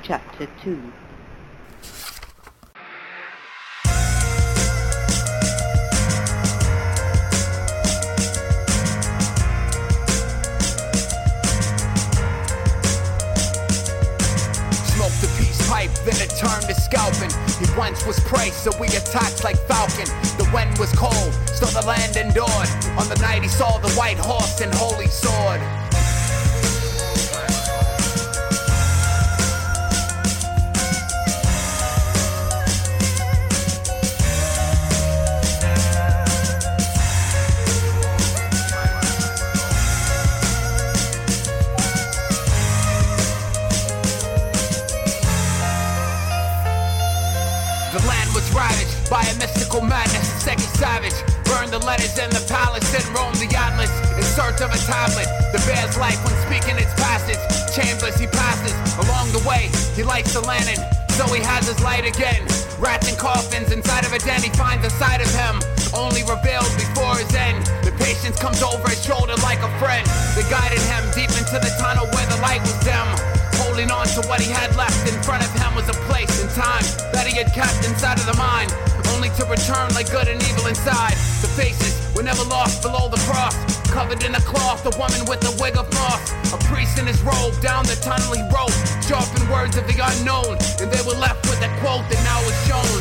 Chapter 2. Smoked a peace pipe, then it turned to scalping. He once was prey, so we attacked like falcon. The wind was cold, still the land endured. On the night he saw the white horse and holy sword. The land was ravaged by a mystical madness. Seki Savage burned the letters in the palace and roamed the atlas in search of a tablet. The bear's life when speaking its passage. Chambers he passes. Along the way, he lights the lantern, so he has his light again. Rats and coffins inside of a den, he finds a side of him only revealed before his end. The patience comes over his shoulder like a friend. They guided him deep into the tunnel where the light was dim. Holding on to what he had left in front of him was a place and time that he had kept inside of the mind, only to return like good and evil inside. The faces were never lost below the cross, covered in a cloth, a woman with a wig of moss. A priest in his robe, down the tunnel he wrote sharpened words of the unknown, and they were left with a quote that now is shown.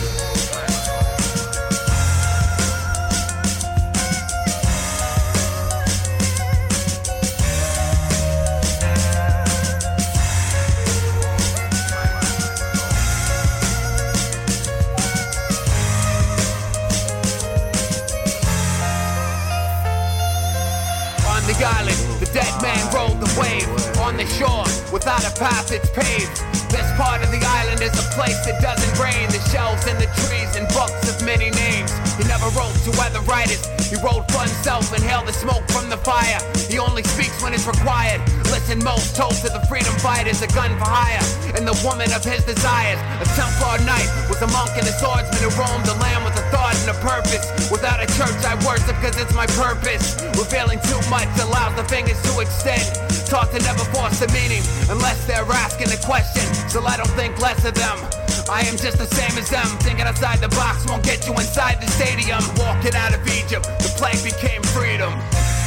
The island, the dead man rode the wave on the shore, without a path it's paved. This part of the island is a place that doesn't rain. The shelves and the trees and books of many names. He never wrote to other writers, he wrote for himself, inhaled the smoke from the fire. He only speaks when it's required. Listen, most told to the freedom fighters, a gun for hire, and the woman of his desires. A Templar knight was a monk and a swordsman who roamed the land with a thought and a purpose. Without a church I worship cause it's my purpose. Revealing too much allows the fingers to extend. Taught to never force the meaning unless they're asking a question, so I don't think less of them. I am just the same as them. Thinking outside the box won't get you inside the stadium. Walking out of Egypt, the plague became freedom.